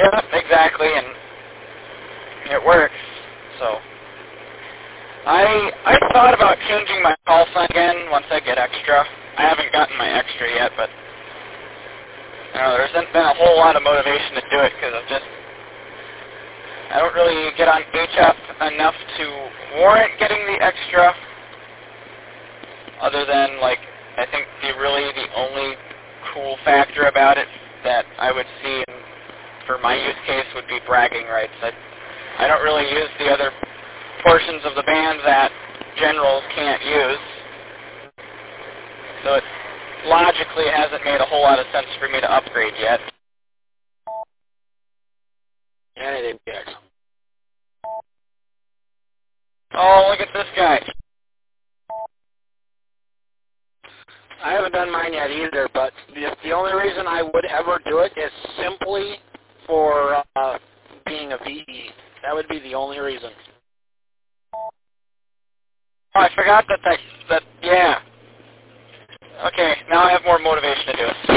Yeah, exactly, and it works. So I thought about changing my call sign again once I get extra. I haven't gotten my extra yet, but there hasn't been a whole lot of motivation to do it because I don't really get on HF enough to warrant getting the extra. Other than, like, I think the only cool factor about it that I would see for my use case would be bragging rights. I don't really use the other portions of the band that generals can't use. So it logically hasn't made a whole lot of sense for me to upgrade yet. Anything big. Oh, look at this guy. I haven't done mine yet either, but the only reason I would ever do it is simply for being a VE. That would be the only reason. Oh, I forgot that, yeah. Okay, now I have more motivation to do it.